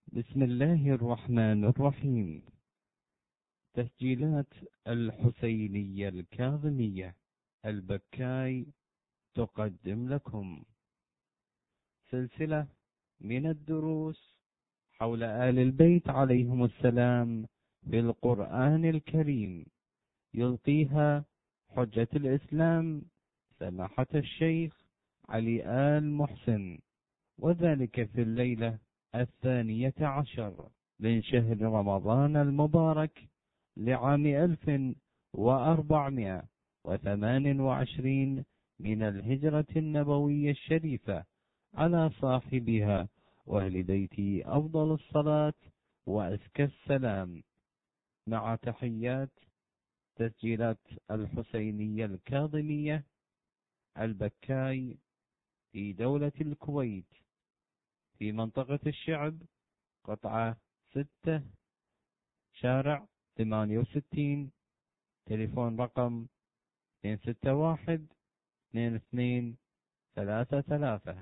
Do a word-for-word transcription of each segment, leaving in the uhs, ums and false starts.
بسم الله الرحمن الرحيم. تسجيلات الحسينية الكاظمية البكاي تقدم لكم سلسلة من الدروس حول آل البيت عليهم السلام بالقرآن الكريم، يلقيها حجة الإسلام سماحة الشيخ علي آل محسن، وذلك في الليلة الثانية عشر من شهر رمضان المبارك لعام ألف وأربعمائة وثمان وعشرين من الهجرة النبوية الشريفة، على صاحبها وأهل بيتي أفضل الصلاة وأزكى السلام، مع تحيات تسجيلات الحسينية الكاظمية البكاي في دولة الكويت، في منطقة الشعب، قطعة ستة، شارع ثمانية وستين، تليفون رقم اثنين ستة واحد اثنين اثنين ثلاثة ثلاثة.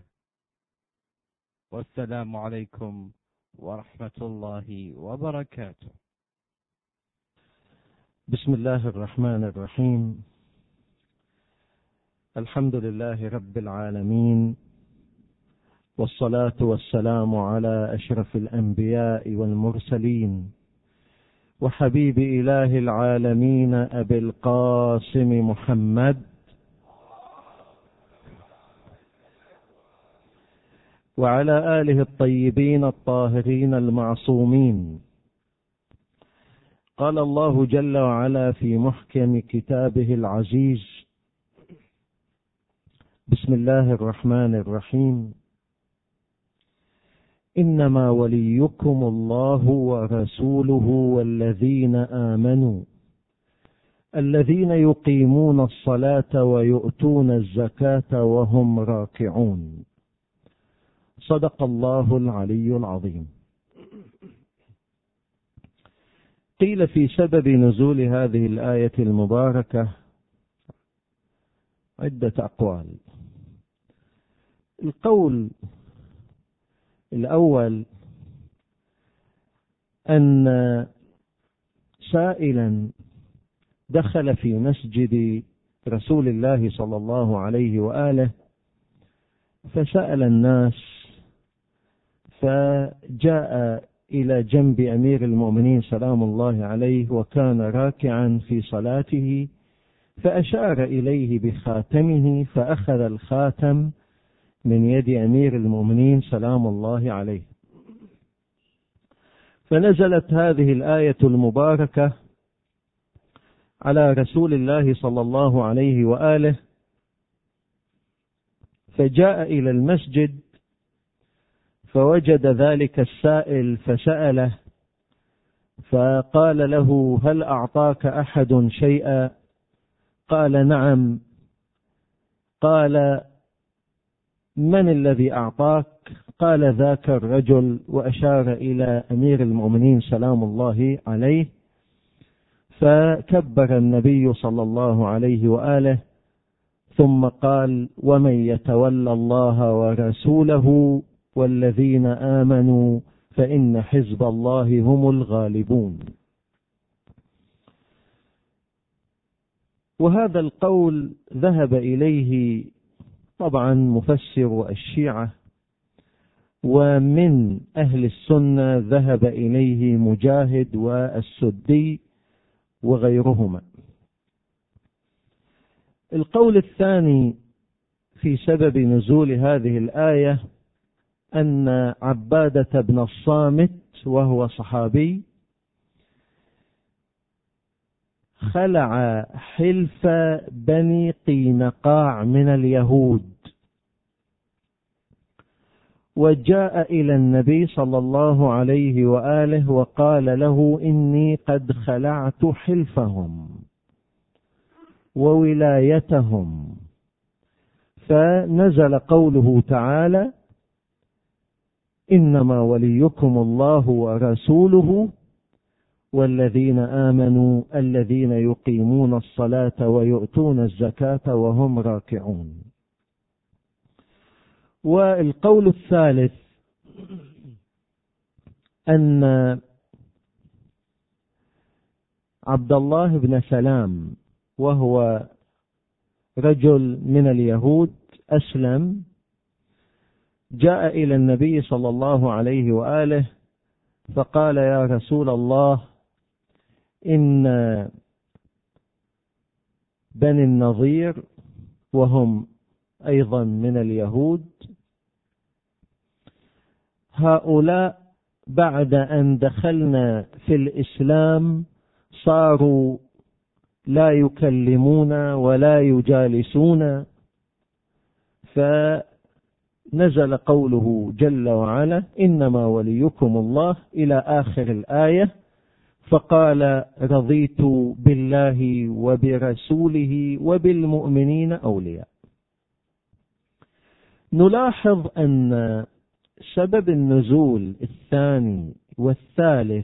والسلام عليكم ورحمة الله وبركاته. بسم الله الرحمن الرحيم. الحمد لله رب العالمين، والصلاة والسلام على أشرف الأنبياء والمرسلين، وحبيب إله العالمين أبي القاسم محمد، وعلى آله الطيبين الطاهرين المعصومين. قال الله جل وعلا في محكم كتابه العزيز: بسم الله الرحمن الرحيم: إنما وليكم الله ورسوله والذين آمنوا الذين يقيمون الصلاة ويؤتون الزكاة وهم راكعون. صدق الله العلي العظيم. قيل في سبب نزول هذه الآية المباركة عدة أقوال. القول الأول أن سائلا دخل في مسجد رسول الله صلى الله عليه وآله فسأل الناس، فجاء إلى جنب أمير المؤمنين سلام الله عليه وكان راكعا في صلاته، فأشار إليه بخاتمه فأخذ الخاتم من يد أمير المؤمنين سلام الله عليه، فنزلت هذه الآية المباركة على رسول الله صلى الله عليه وآله، فجاء إلى المسجد فوجد ذلك السائل فسأله، فقال له: هل أعطاك أحد شيئا؟ قال: نعم. قال: من الذي أعطاك؟ قال: ذاك الرجل، وأشار إلى أمير المؤمنين سلام الله عليه، فكبر النبي صلى الله عليه وآله ثم قال: ومن يتولى الله ورسوله والذين آمنوا فإن حزب الله هم الغالبون. وهذا القول ذهب إليه طبعا مفسر الشيعة، ومن أهل السنة ذهب إليه مجاهد والسدي وغيرهما. القول الثاني في سبب نزول هذه الآية أن عبادة بن الصامت وهو صحابي خلع حلف بني قينقاع من اليهود، وجاء إلى النبي صلى الله عليه وآله وقال له: إني قد خلعت حلفهم وولايتهم. فنزل قوله تعالى: إنما وليكم الله ورسوله والذين آمنوا الذين يقيمون الصلاة ويؤتون الزكاة وهم راكعون. والقول الثالث أن عبد الله بن سلام وهو رجل من اليهود أسلم، جاء إلى النبي صلى الله عليه وآله فقال: يا رسول الله، إن بني النضير وهم أيضا من اليهود هؤلاء بعد أن دخلنا في الإسلام صاروا لا يكلمون ولا يجالسون. فنزل قوله جل وعلا: إنما وليكم الله، إلى آخر الآية. فقال: رضيت بالله وبرسوله وبالمؤمنين أولياء. نلاحظ أن سبب النزول الثاني والثالث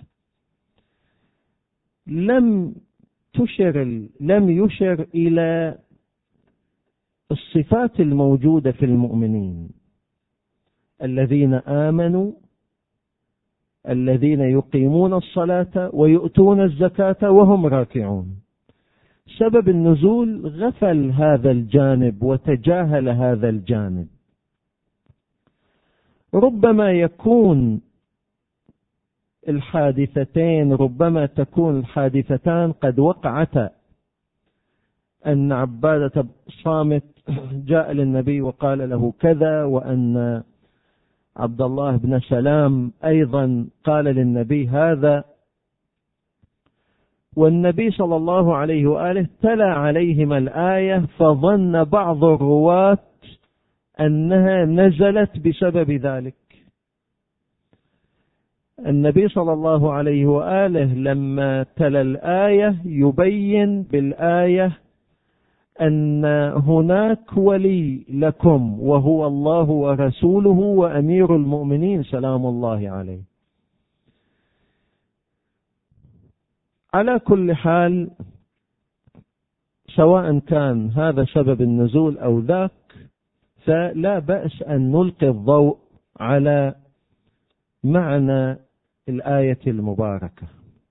لم تشر لم يشر إلى الصفات الموجودة في المؤمنين الذين آمنوا، الذين يقيمون الصلاة ويؤتون الزكاة وهم راكعون. سبب النزول غفل هذا الجانب وتجاهل هذا الجانب. ربما يكون الحادثتين ربما تكون الحادثتان قد وقعتا، أن عبادة صامت جاء للنبي وقال له كذا، وأن عبد الله بن سلام أيضا قال للنبي هذا، والنبي صلى الله عليه وآله تلا عليهما الآية، فظن بعض الرواة أنها نزلت بسبب ذلك. النبي صلى الله عليه وآله لما تلا الآية يبين بالآية أن هناك ولي لكم وهو الله ورسوله وأمير المؤمنين سلام الله عليه. على كل حال، سواء كان هذا سبب النزول أو ذاك، فلا بأس أن نلقي الضوء على معنى الآية المباركة.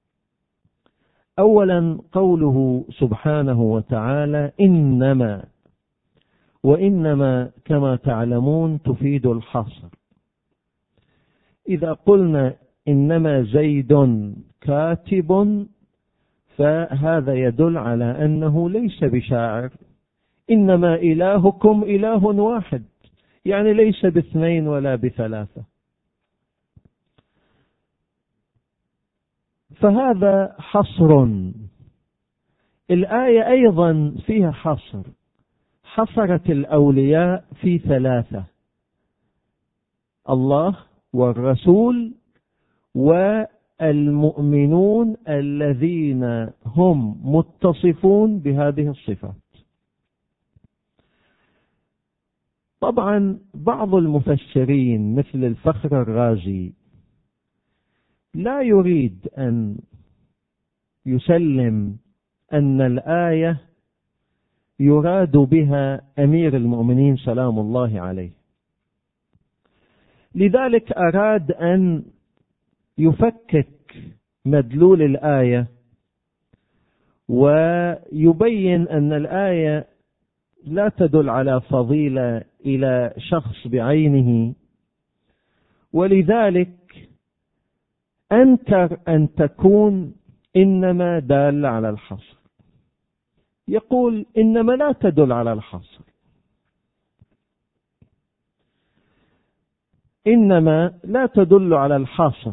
أولا قوله سبحانه وتعالى: إنما، وإنما كما تعلمون تفيد الحصر. إذا قلنا إنما زيد كاتب فهذا يدل على أنه ليس بشاعر. إنما إلهكم إله واحد، يعني ليس باثنين ولا بثلاثة. فهذا حصر. الآية أيضا فيها حصر، حصرت الأولياء في ثلاثة: الله والرسول والمؤمنون الذين هم متصفون بهذه الصفات. طبعا بعض المفسرين مثل الفخر الرازي لا يريد أن يسلم أن الآية يراد بها أمير المؤمنين سلام الله عليه، لذلك أراد أن يفكك مدلول الآية ويبين أن الآية لا تدل على فضيلة إلى شخص بعينه، ولذلك أنكر أن تكون إنما دال على الحصر. يقول إنما لا تدل على الحصر، إنما لا تدل على الحصر،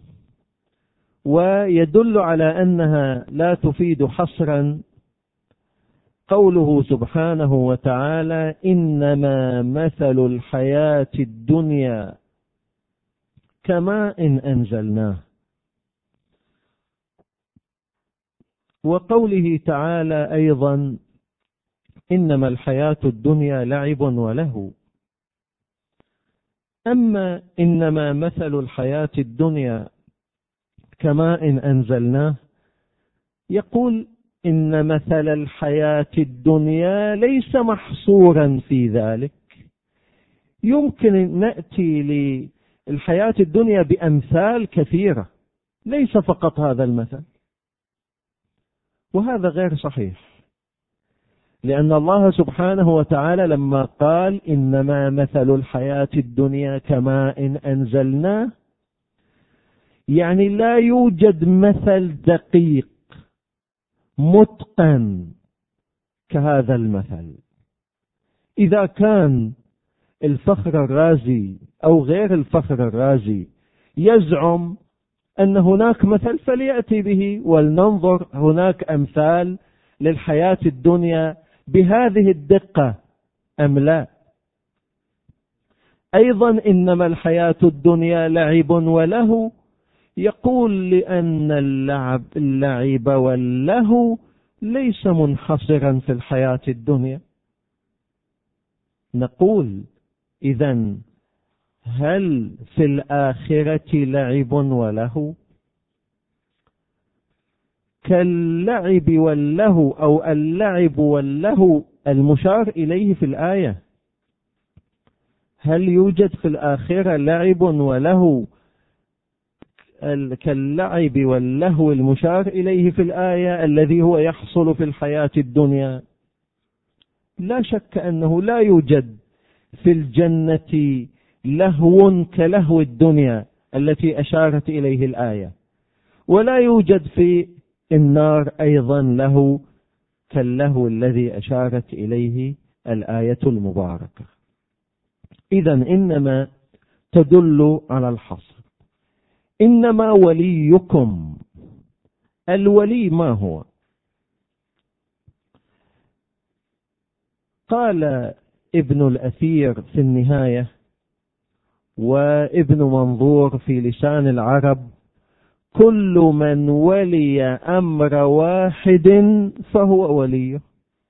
ويدل على أنها لا تفيد حصرا قوله سبحانه وتعالى: إنما مثل الحياة الدنيا كماء إن أنزلناه. وقوله تعالى أيضا: إنما الحياة الدنيا لعب ولهو. أما إنما مثل الحياة الدنيا كماء إن أنزلناه، يقول إن مثل الحياة الدنيا ليس محصورا في ذلك. يمكن أن نأتي الحياة الدنيا بأمثال كثيرة، ليس فقط هذا المثل، وهذا غير صحيح، لأن الله سبحانه وتعالى لما قال إنما مثل الحياة الدنيا كماء أنزلناه، يعني لا يوجد مثل دقيق متقن كهذا المثل. إذا كان الفخر الرازي أو غير الفخر الرازي يزعم أن هناك مثل فليأتي به ولننظر هناك أمثال للحياة الدنيا بهذه الدقة أم لا. أيضا إنما الحياة الدنيا لعب وله، يقول لأن اللعب, اللعب واللهو ليس منحصرا في الحياة الدنيا. نقول إذن هل في الآخرة لعب وله؟ كاللعب واللهو أو اللعب واللهو المشار إليه في الآية، هل يوجد في الآخرة لعب ولهو كاللعب واللهو المشار إليه في الآية الذي هو يحصل في الحياة الدنيا؟ لا شك أنه لا يوجد في الجنة لهو كلهو الدنيا التي أشارت إليه الآية، ولا يوجد في النار أيضا له كاللهو الذي أشارت إليه الآية المباركة. إذن إنما تدل على الحصر. إنما وليكم، الولي ما هو؟ قال ابن الأثير في النهاية وابن منظور في لسان العرب: كل من ولي أمر واحد فهو وليه.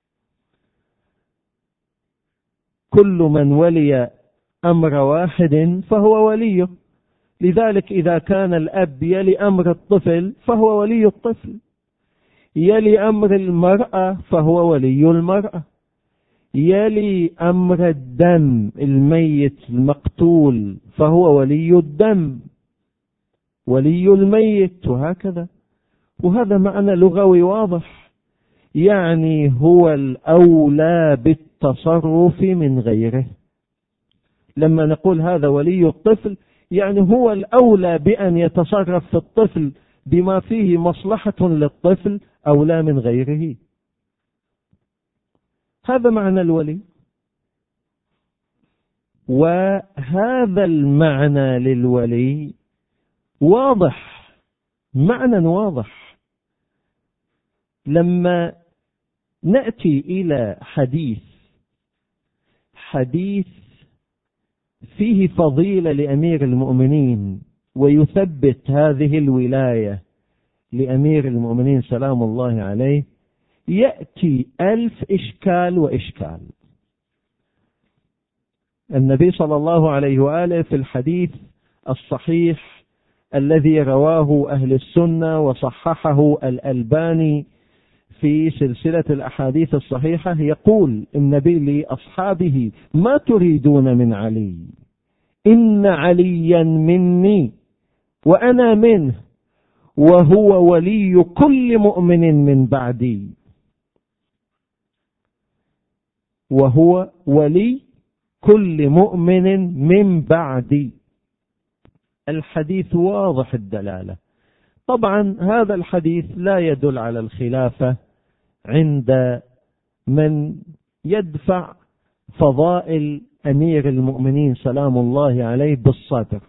كل من ولي أمر واحد فهو وليه. لذلك إذا كان الأب يلي أمر الطفل فهو ولي الطفل، يلي أمر المرأة فهو ولي المرأة، يلي أمر الدم الميت المقتول فهو ولي الدم، ولي الميت، وهكذا. وهذا معنى لغوي واضح، يعني هو الأولى بالتصرف من غيره. لما نقول هذا ولي الطفل يعني هو الأولى بأن يتصرف في الطفل بما فيه مصلحة للطفل أولى من غيره. هذا معنى الولي. وهذا المعنى للولي واضح، معنى واضح. لما نأتي إلى حديث حديث فيه فضيلة لأمير المؤمنين ويثبت هذه الولاية لأمير المؤمنين سلام الله عليه، يأتي ألف إشكال وإشكال. النبي صلى الله عليه وآله في الحديث الصحيح الذي رواه أهل السنة وصححه الألباني في سلسلة الأحاديث الصحيحة، يقول النبي لأصحابه: ما تريدون من علي؟ إن عليا مني وأنا منه، وهو ولي كل مؤمن من بعدي. وهو ولي كل مؤمن من بعدي. الحديث واضح الدلالة. طبعا هذا الحديث لا يدل على الخلافة عند من يدفع فضائل أمير المؤمنين سلام الله عليه بالصدر،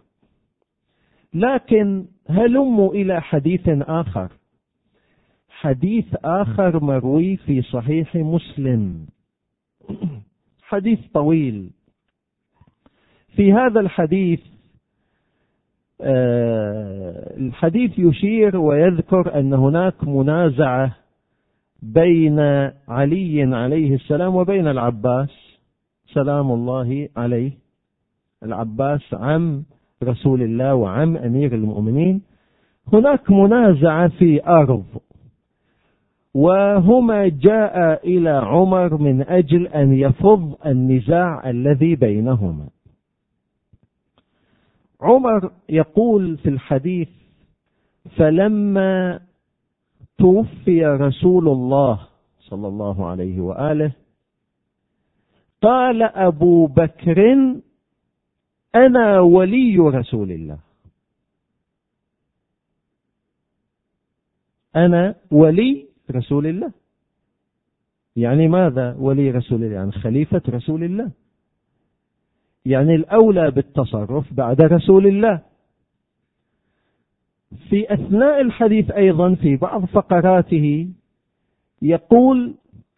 لكن هلموا إلى حديث آخر. حديث آخر مروي في صحيح مسلم، حديث طويل. في هذا الحديث آه الحديث يشير ويذكر أن هناك منازعة بين علي عليه السلام وبين العباس سلام الله عليه. العباس عم رسول الله وعم أمير المؤمنين. هناك منازعة في أرض، وهما جاء إلى عمر من أجل أن يفض النزاع الذي بينهما. عمر يقول في الحديث: فلما توفي رسول الله صلى الله عليه وآله قال أبو بكر: أنا ولي رسول الله. أنا ولي رسول الله، يعني ماذا ولي رسول الله؟ يعني خليفة رسول الله، يعني الأولى بالتصرف بعد رسول الله. في أثناء الحديث أيضا في بعض فقراته يقول: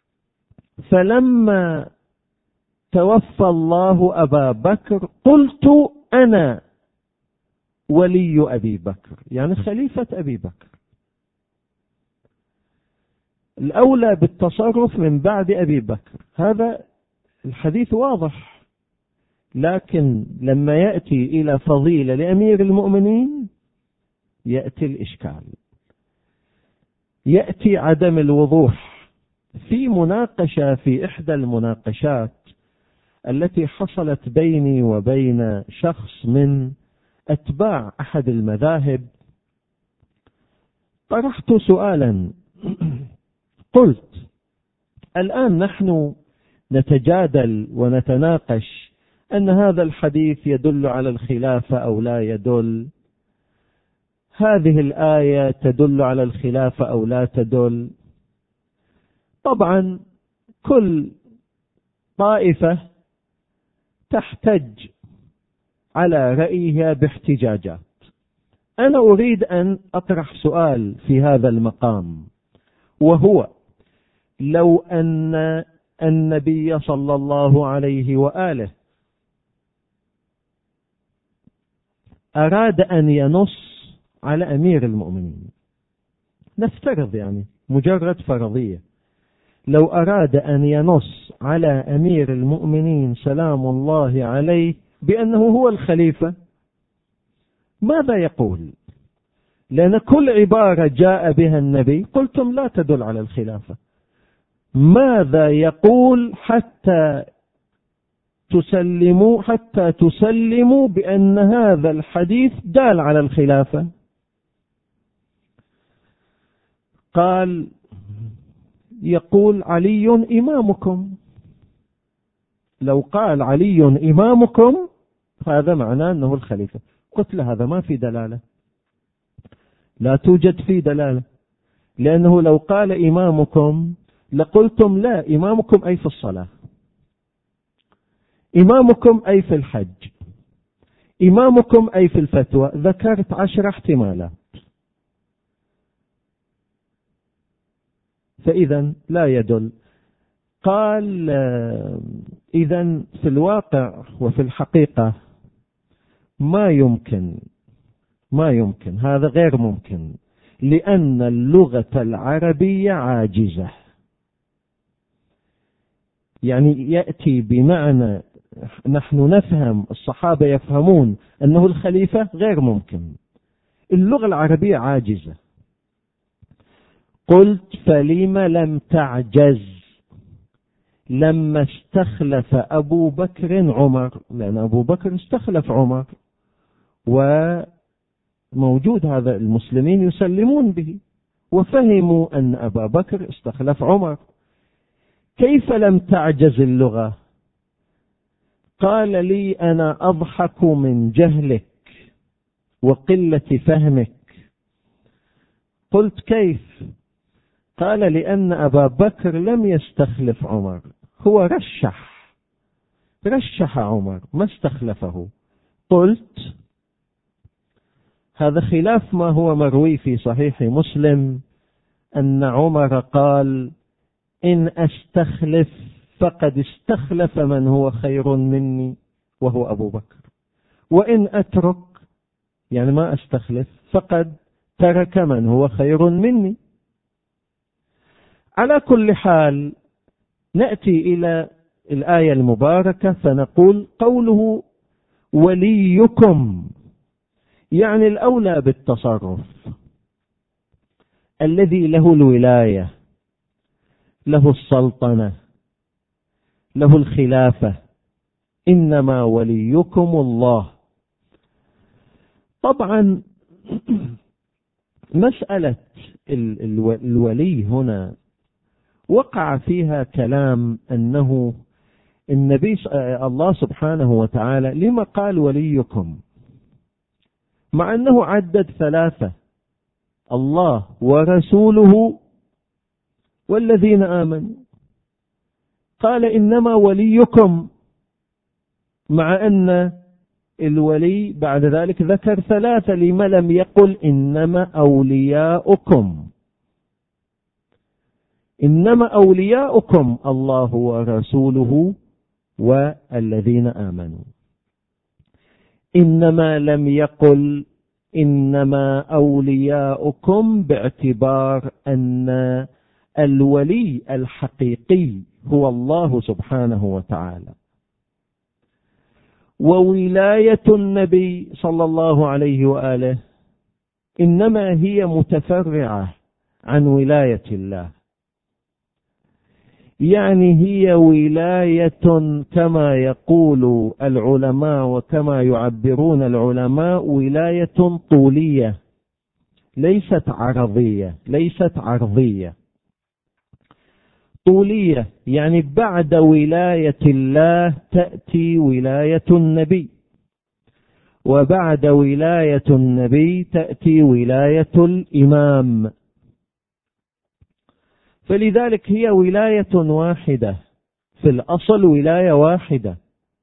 فلما توفى الله أبا بكر قلت أنا ولي أبي بكر، يعني خليفة أبي بكر، الأولى بالتصرف من بعد أبي بكر. هذا الحديث واضح، لكن لما يأتي إلى فضيلة لأمير المؤمنين يأتي الإشكال، يأتي عدم الوضوح. في مناقشة في إحدى المناقشات التي حصلت بيني وبين شخص من أتباع أحد المذاهب، طرحت سؤالا قلت: الآن نحن نتجادل ونتناقش أن هذا الحديث يدل على الخلافة أو لا يدل، هذه الآية تدل على الخلافة أو لا تدل. طبعا كل طائفة تحتج على رأيها باحتجاجات. أنا أريد أن أطرح سؤال في هذا المقام، وهو: لو أن النبي صلى الله عليه وآله أراد أن ينص على أمير المؤمنين، نفترض يعني مجرد فرضية، لو أراد أن ينص على أمير المؤمنين سلام الله عليه بأنه هو الخليفة، ماذا يقول؟ لأن كل عبارة جاء بها النبي قلتم لا تدل على الخلافة. ماذا يقول حتى تسلموا حتى تسلموا بأن هذا الحديث دال على الخلافة؟ قال: يقول علي إمامكم. لو قال علي إمامكم هذا معناه أنه الخليفة. قلت له: هذا ما في دلالة، لا توجد فيه دلالة، لأنه لو قال إمامكم لقلتم لا، إمامكم أي في الصلاة، إمامكم أي في الحج، إمامكم أي في الفتوى. ذكرت عشر احتمالات، فإذا لا يدل. قال: إذن في الواقع وفي الحقيقة ما يمكن ما يمكن هذا غير ممكن، لأن اللغة العربية عاجزة. يعني يأتي بمعنى نحن نفهم، الصحابة يفهمون أنه الخليفة، غير ممكن، اللغة العربية عاجزة. قلت: فلم لم تعجز لما استخلف أبو بكر عمر؟ لأن أبو بكر استخلف عمر، وموجود هذا المسلمين يسلمون به، وفهموا أن أبا بكر استخلف عمر. كيف لم تعجز اللغة؟ قال لي: أنا أضحك من جهلك وقلة فهمك. قلت: كيف؟ قال: لأن أبا بكر لم يستخلف عمر، هو رشح رشح عمر ما استخلفه. قلت: هذا خلاف ما هو مروي في صحيح مسلم أن عمر قال: إن أستخلف فقد استخلف من هو خير مني وهو أبو بكر، وإن أترك يعني ما أستخلف فقد ترك من هو خير مني. على كل حال نأتي إلى الآية المباركة فنقول: قوله وليكم يعني الأولى بالتصرف، الذي له الولاية، له السلطنة، له الخلافة. إنما وليكم الله. طبعا مسألة الولي هنا وقع فيها كلام أنه النبي الله سبحانه وتعالى لما قال وليكم، مع أنه عدد ثلاثة: الله ورسوله والذين آمنوا. قال إنما وليكم، مع أن الولي بعد ذلك ذكر ثلاثة، لما لم يقل إنما أولياؤكم؟ إنما أولياؤكم الله ورسوله والذين آمنوا. إنما لم يقل إنما أولياؤكم باعتبار أن الولي الحقيقي هو الله سبحانه وتعالى، وولاية النبي صلى الله عليه وآله إنما هي متفرعة عن ولاية الله، يعني هي ولاية كما يقول العلماء وكما يعبرون العلماء ولاية طولية، ليست عرضية، ليست عرضية، طولية، يعني بعد ولاية الله تأتي ولاية النبي، وبعد ولاية النبي تأتي ولاية الإمام. فلذلك هي ولاية واحدة، في الأصل ولاية واحدة،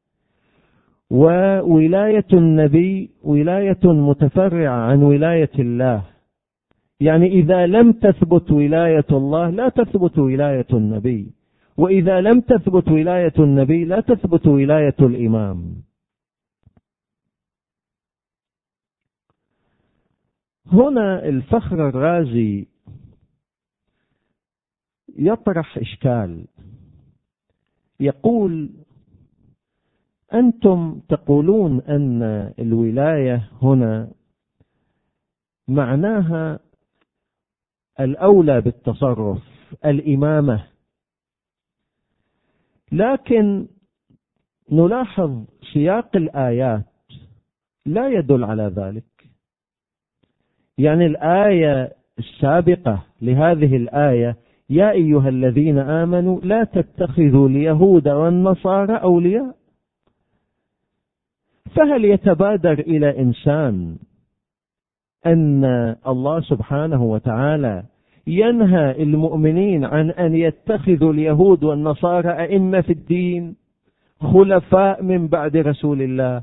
وولاية النبي ولاية متفرعة عن ولاية الله. يعني إذا لم تثبت ولاية الله لا تثبت ولاية النبي، وإذا لم تثبت ولاية النبي لا تثبت ولاية الإمام. هنا الفخر الرازي يطرح إشكال، يقول: أنتم تقولون أن الولاية هنا معناها الأولى بالتصرف، الإمامة، لكن نلاحظ سياق الآيات لا يدل على ذلك. يعني الآية السابقة لهذه الآية: يا أيها الذين آمنوا لا تتخذوا اليهود والنصارى أولياء. فهل يتبادر إلى إنسان أن الله سبحانه وتعالى ينهى المؤمنين عن أن يتخذوا اليهود والنصارى أئمة في الدين، خلفاء من بعد رسول الله؟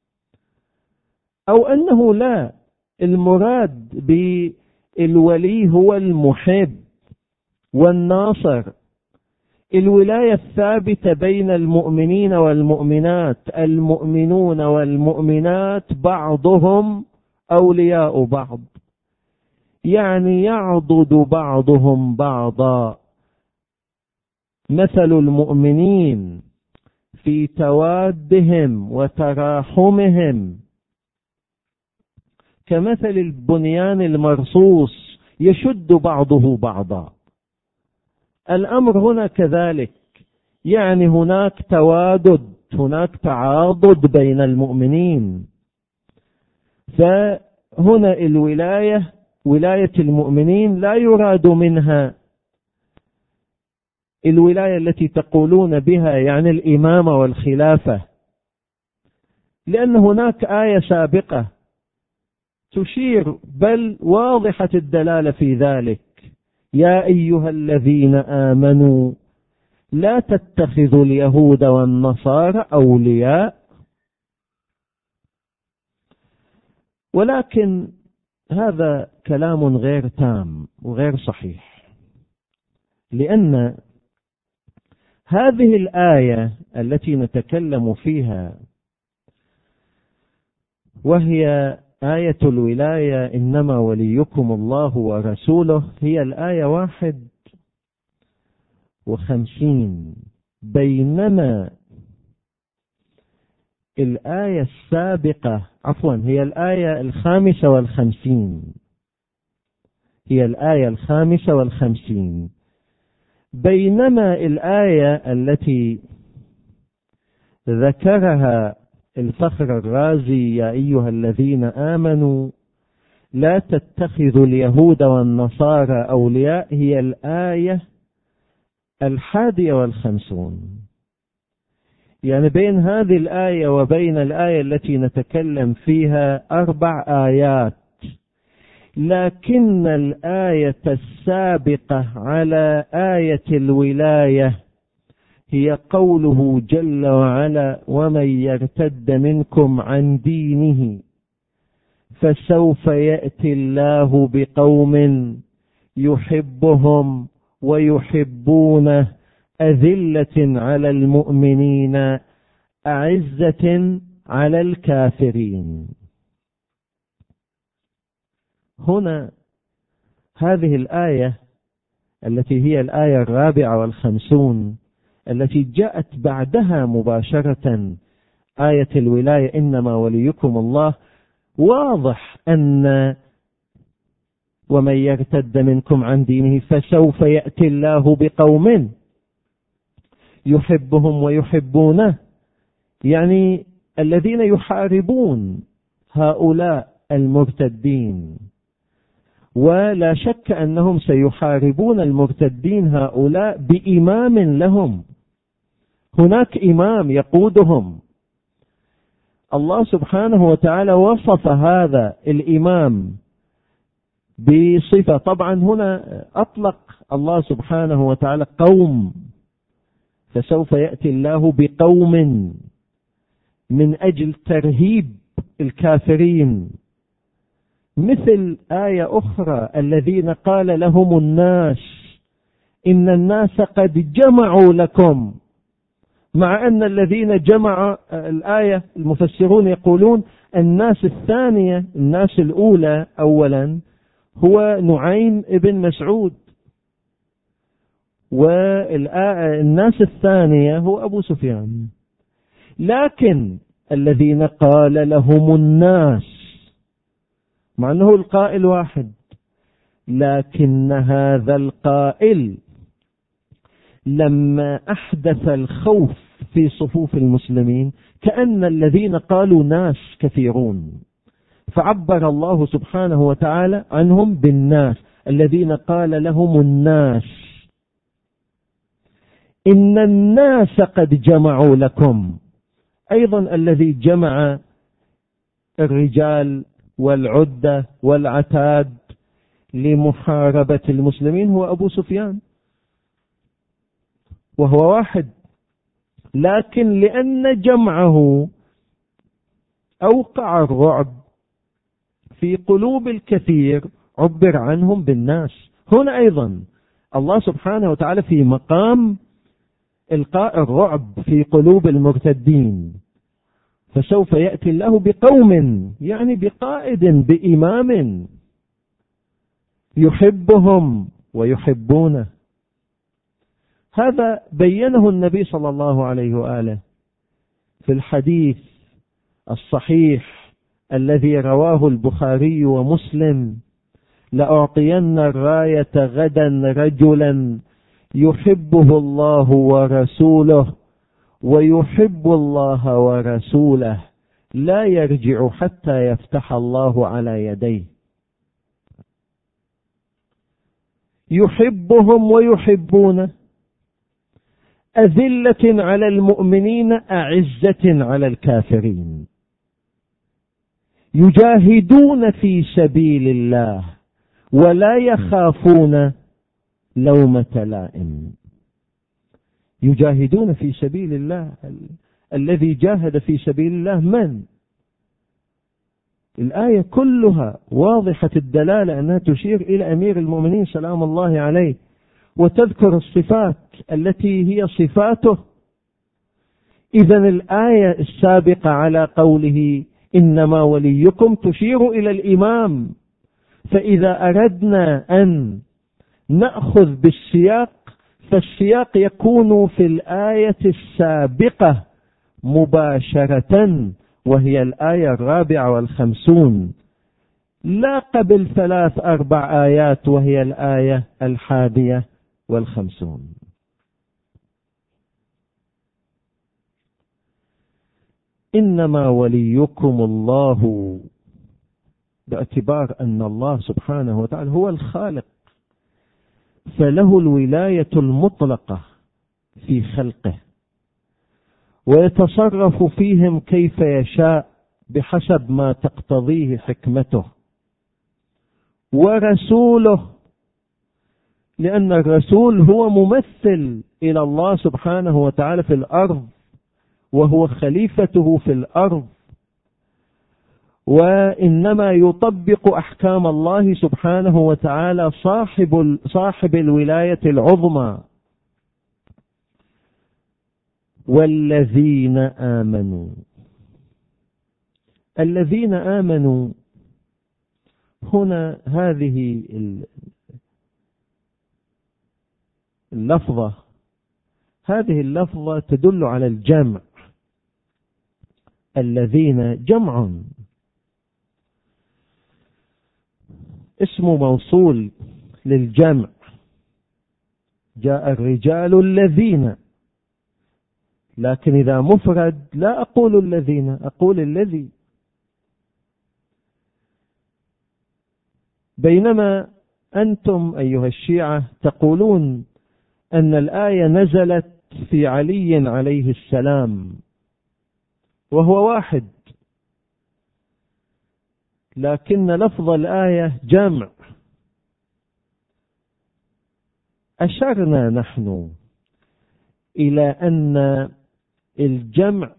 أو أنه لا، المراد بالولي هو المحب والناصر، الولاية الثابتة بين المؤمنين والمؤمنات، المؤمنون والمؤمنات بعضهم أولياء بعض، يعني يعضد بعضهم بعضا. مثل المؤمنين في توادهم وتراحمهم كمثل البنيان المرصوص يشد بعضه بعضا. الأمر هنا كذلك، يعني هناك توادد، هناك تعاضد بين المؤمنين. فهنا الولاية ولاية المؤمنين لا يراد منها الولاية التي تقولون بها، يعني الإمامة والخلافة، لأن هناك آية سابقة تشير بل واضحة الدلالة في ذلك: يا أيها الذين آمنوا لا تتخذوا اليهود والنصارى أولياء. ولكن هذا كلام غير تام وغير صحيح، لأن هذه الآية التي نتكلم فيها وهي آية الولاية إنما وليكم الله ورسوله هي الآية واحد وخمسين، بينما الآية السابقة عفوا هي الآية الخامسة والخمسين، هي الآية الخامسة والخمسين، بينما الآية التي ذكرها الفخر الرازي: يا أيها الذين آمنوا لا تتخذوا اليهود والنصارى أولياء، هي الآية الحادية والخمسون. يعني بين هذه الآية وبين الآية التي نتكلم فيها أربع آيات، لكن الآية السابقة على آية الولاية هي قوله جل وعلا: ومن يرتد منكم عن دينه فسوف يأتي الله بقوم يحبهم ويحبونه أذلة على المؤمنين أعزة على الكافرين. هنا هذه الآية التي هي الآية الرابعة والخمسون التي جاءت بعدها مباشرة آية الولاية: إنما وليكم الله، واضح أن ومن يرتد منكم عن دينه فسوف يأتي الله بقوم يحبهم ويحبونه، يعني الذين يحاربون هؤلاء المرتدين. ولا شك أنهم سيحاربون المرتدين هؤلاء بإمام لهم، هناك إمام يقودهم. الله سبحانه وتعالى وصف هذا الإمام بصفة، طبعا هنا أطلق الله سبحانه وتعالى قوم، فسوف يأتي الله بقوم من أجل ترهيب الكافرين. مثل آية أخرى: الذين قال لهم الناس إن الناس قد جمعوا لكم، مع أن الذين جمع الآية المفسرون يقولون الناس الثانية، الناس الأولى أولا هو نعيم ابن مسعود، والناس الثانية هو أبو سفيان. لكن الذين قال لهم الناس، مع أنه القائل واحد، لكن هذا القائل لما أحدث الخوف في صفوف المسلمين كأن الذين قالوا ناس كثيرون، فعبر الله سبحانه وتعالى عنهم بالناس. الذين قال لهم الناس إن الناس قد جمعوا لكم، أيضا الذي جمع الرجال والعدة والعتاد لمحاربة المسلمين هو أبو سفيان، وهو واحد، لكن لأن جمعه أوقع الرعب في قلوب الكثير عبر عنهم بالناس. هنا أيضا الله سبحانه وتعالى في مقام إلقاء الرعب في قلوب المرتدين، فسوف يأتي الله بقوم، يعني بقائد بإمام يحبهم ويحبونه. هذا بينه النبي صلى الله عليه وآله في الحديث الصحيح الذي رواه البخاري ومسلم: لأعطين الراية غدا رجلا يحبه الله ورسوله ويحب الله ورسوله لا يرجع حتى يفتح الله على يديه. يحبهم ويحبونه أذلة على المؤمنين أعزة على الكافرين، يجاهدون في سبيل الله ولا يخافون لومة لائم. يجاهدون في سبيل الله، الذي جاهد في سبيل الله من؟ الآية كلها واضحة الدلالة أنها تشير إلى أمير المؤمنين سلام الله عليه، وتذكر الصفات التي هي صفاته. إذن الآية السابقة على قوله إنما وليكم تشير إلى الإمام، فإذا أردنا أن نأخذ بالسياق فالسياق يكون في الآية السابقة مباشرة، وهي الآية الرابعة والخمسون، لا قبل ثلاث أربع آيات وهي الآية الحادية والخمسون. إنما وليكم الله، باعتبار أن الله سبحانه وتعالى هو الخالق، فله الولاية المطلقة في خلقه، ويتصرف فيهم كيف يشاء بحسب ما تقتضيه حكمته. ورسوله، لأن الرسول هو ممثل إلى الله سبحانه وتعالى في الأرض، وهو خليفته في الأرض، وإنما يطبق أحكام الله سبحانه وتعالى صاحب صاحب الولاية العظمى. والذين آمنوا، الذين آمنوا هنا هذه اللفظة هذه اللفظة تدل على الجمع. الذين جمع، اسم موصول للجمع. جاء الرجال الذين، لكن إذا مفرد لا أقول الذين، أقول الذي. بينما أنتم أيها الشيعة تقولون أن الآية نزلت في علي عليه السلام وهو واحد، لكن لفظ الآية جمع. أشرنا نحن إلى أن الجمع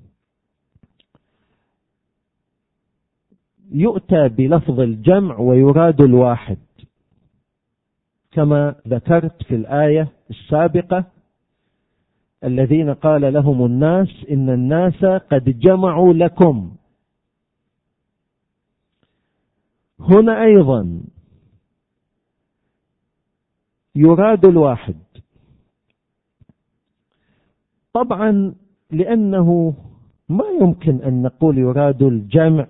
يؤتى بلفظ الجمع ويراد الواحد، كما ذكرت في الآية السابقة: الذين قال لهم الناس إن الناس قد جمعوا لكم. هنا أيضا يراد الواحد، طبعا لأنه ما يمكن أن نقول يراد الجمع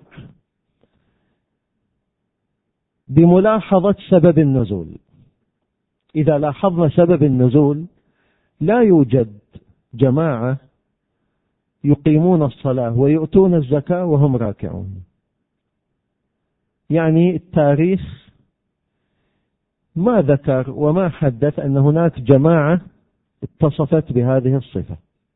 بملاحظة سبب النزول. إذا لاحظنا سبب النزول لا يوجد جماعة يقيمون الصلاة ويؤتون الزكاة وهم راكعون. يعني التاريخ ما ذكر وما حدث أن هناك جماعة اتصفت بهذه الصفة.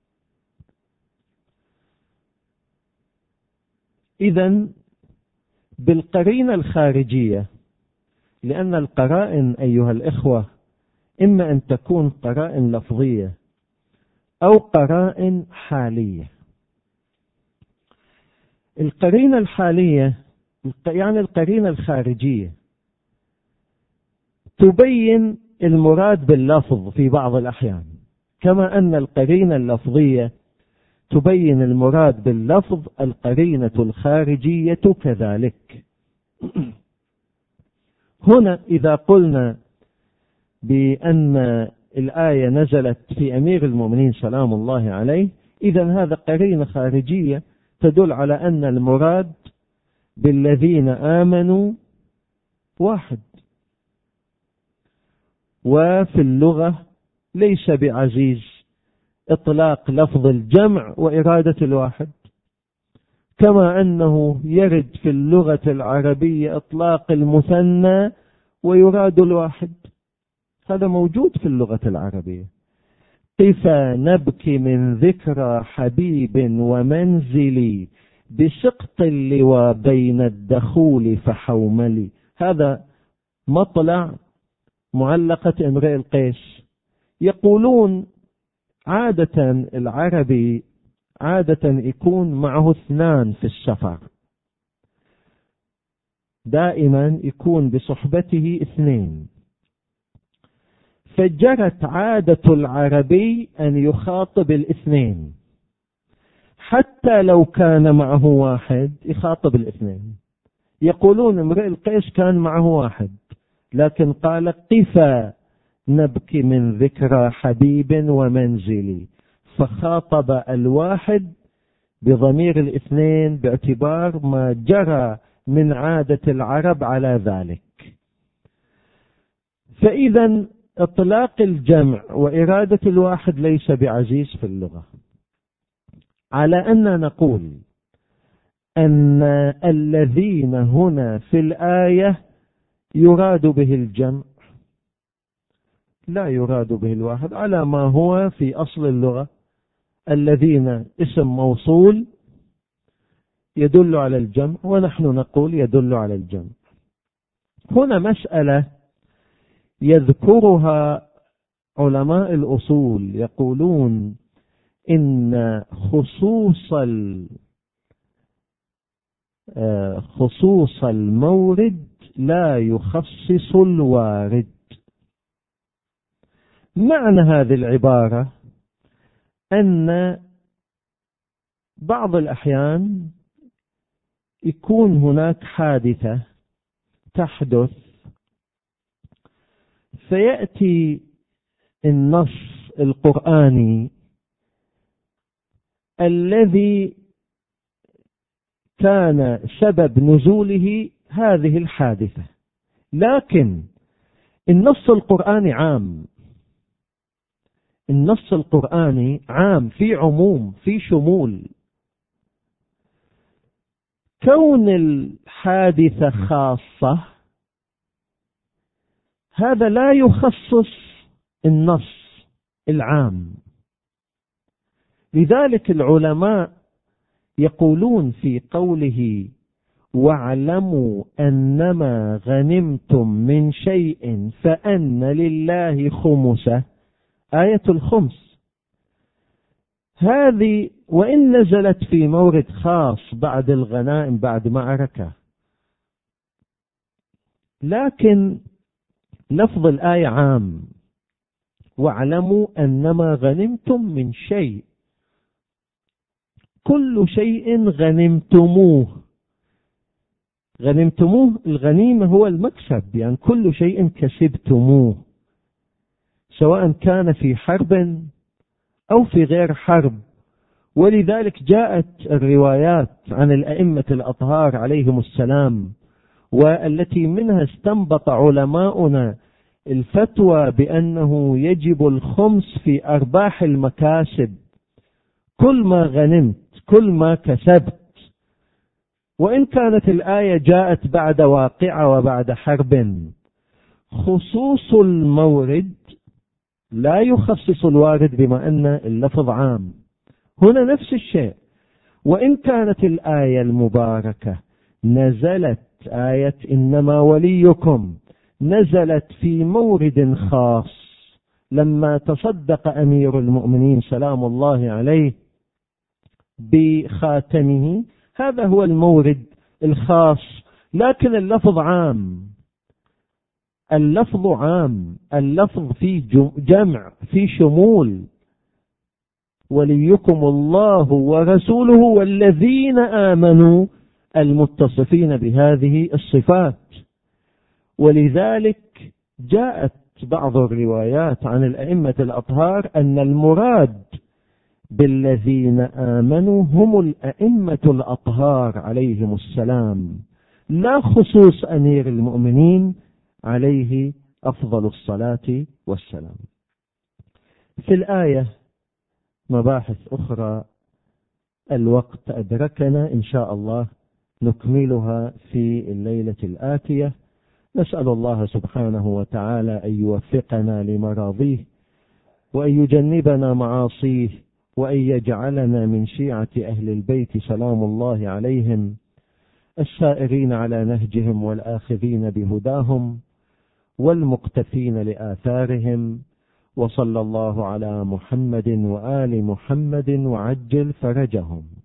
إذن بالقرينة الخارجية، لأن القرائن أيها الإخوة إما أن تكون قرائن لفظية أو قرائن حالية. القرينة الحالية يعني القرينة الخارجية تبين المراد باللفظ في بعض الأحيان، كما أن القرينة اللفظية تبين المراد باللفظ. القرينة الخارجية كذلك. هنا إذا قلنا بأن الآية نزلت في أمير المؤمنين سلام الله عليه، إذن هذا قرينة خارجية تدل على أن المراد بالذين آمنوا واحد. وفي اللغة ليس بعزيز إطلاق لفظ الجمع وإرادة الواحد، كما أنه يرد في اللغة العربية إطلاق المثنى ويراد الواحد. هذا موجود في اللغة العربية. قفا نبكي من ذكرى حبيب ومنزلي بسقط اللوى بين الدخول فحوملي. هذا مطلع معلقة امرئ القيس. يقولون عادة العربي عادة يكون معه اثنان في السفر، دائما يكون بصحبته اثنين، فجرت عادة العربي أن يخاطب الاثنين، حتى لو كان معه واحد يخاطب الاثنين. يقولون امرئ القيس كان معه واحد، لكن قال قفا نبكي من ذكرى حبيب ومنزلي، فخاطب الواحد بضمير الاثنين باعتبار ما جرى من عادة العرب على ذلك. فإذا إطلاق الجمع وإرادة الواحد ليس بعزيز في اللغة. على أن نقول أن الذين هنا في الآية يراد به الجمع، لا يراد به الواحد، على ما هو في أصل اللغة. الذين اسم موصول يدل على الجمع، ونحن نقول يدل على الجمع. هنا مسألة يذكرها علماء الأصول، يقولون إن خصوص خصوص المورد لا يخصص الوارد. معنى هذه العبارة أن بعض الأحيان يكون هناك حادثة تحدث، فيأتي النص القرآني الذي كان سبب نزوله هذه الحادثة، لكن النص القرآني عام، النص القرآني عام، في عموم، في شمول. كون الحادثة خاصة هذا لا يخصص النص العام. لذلك العلماء يقولون في قوله واعلموا أنما غنمتم من شيء فأن لله خمسه، آية الخمس هذه وإن نزلت في مورد خاص بعد الغنائم بعد معركة، لكن لفظ الآية عام، واعلموا أنما غنمتم من شيء، كل شيء غنمتموه. غنمتموه الغنيمة هو المكسب، يعني كل شيء كسبتموه، سواء كان في حرب أو في غير حرب. ولذلك جاءت الروايات عن الأئمة الأطهار عليهم السلام، والتي منها استنبط علماؤنا الفتوى بأنه يجب الخمس في أرباح المكاسب، كل ما غنمت، كل ما كسبت. وإن كانت الآية جاءت بعد واقعة وبعد حرب، خصوص المورد لا يخصص الوارد بما أن اللفظ عام. هنا نفس الشيء، وإن كانت الآية المباركة نزلت، آية إنما وليكم، نزلت في مورد خاص لما تصدق أمير المؤمنين سلام الله عليه بخاتمه، هذا هو المورد الخاص، لكن اللفظ عام، اللفظ عام، اللفظ في جمع، في شمول. وليكم الله ورسوله والذين آمنوا، المتصفين بهذه الصفات. ولذلك جاءت بعض الروايات عن الأئمة الأطهار أن المراد بالذين آمنوا هم الأئمة الأطهار عليهم السلام، لا خصوص أمير المؤمنين عليه أفضل الصلاة والسلام. في الآية مباحث أخرى الوقت أدركنا، إن شاء الله نكملها في الليلة الآتية. نسأل الله سبحانه وتعالى أن يوفقنا لمراضيه، وأن يجنبنا معاصيه، وأن يجعلنا من شيعة أهل البيت سلام الله عليهم، السائرين على نهجهم والآخذين بهداهم والمقتفين لآثارهم. وصلى الله على محمد وآل محمد وعجل فرجهم.